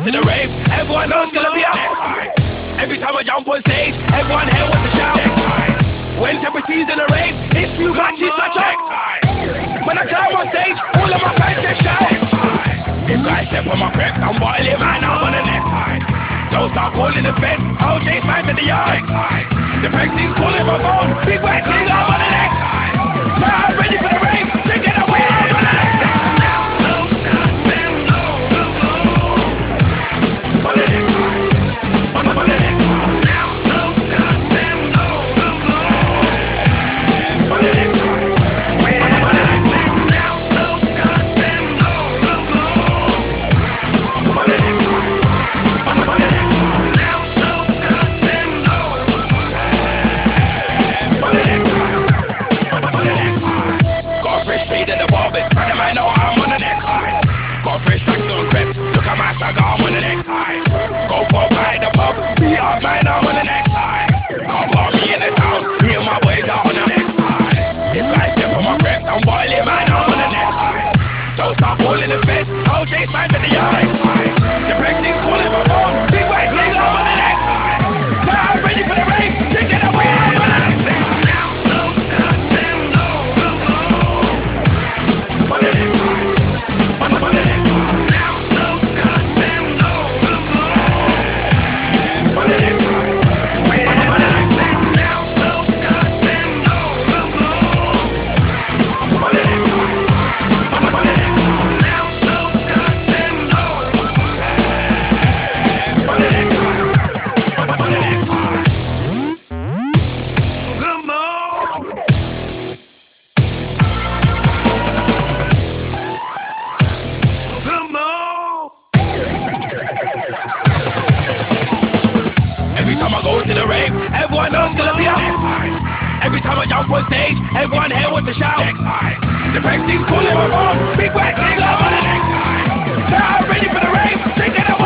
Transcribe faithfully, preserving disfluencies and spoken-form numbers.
to the rave, everyone knows it's gonna be a next high. Every time I jump on stage, everyone here wants to shout next high. When Temperatures in the rave, it's too much, it's such a next high. When I climb on stage, all of my fans just shout next high. If guys step on my creps, I'm boiling man, I'm on the next high. Don't start calling the feds, O J's man to the yard next high. The Brexit's calling my phone, big white thing, I'm on the next high. Now I'm ready for the rave, drinking away, I'm on the next high. I'm on the next high. Go for a pint the pub, beat up man, I'm on the next high. Can't bar me in the town, me and my boys are on the next high. If guys step on my creps, I'm boiling man, I'm on the next high. Don't start calling the feds, O J's man to the yard next high. The Brexit's calling my phone, big white thing, I'm on the next high. Now I'm ready for the rave, drinking away, I'm on the next high. On the next high, on the next high. Everyone knows it's gonna be a next high. Every time I jump on stage, everyone here wants to shout next high. The Brexit's calling my phone, big white thing, I'm on the next high. Now I'm ready for the rave, drinking away.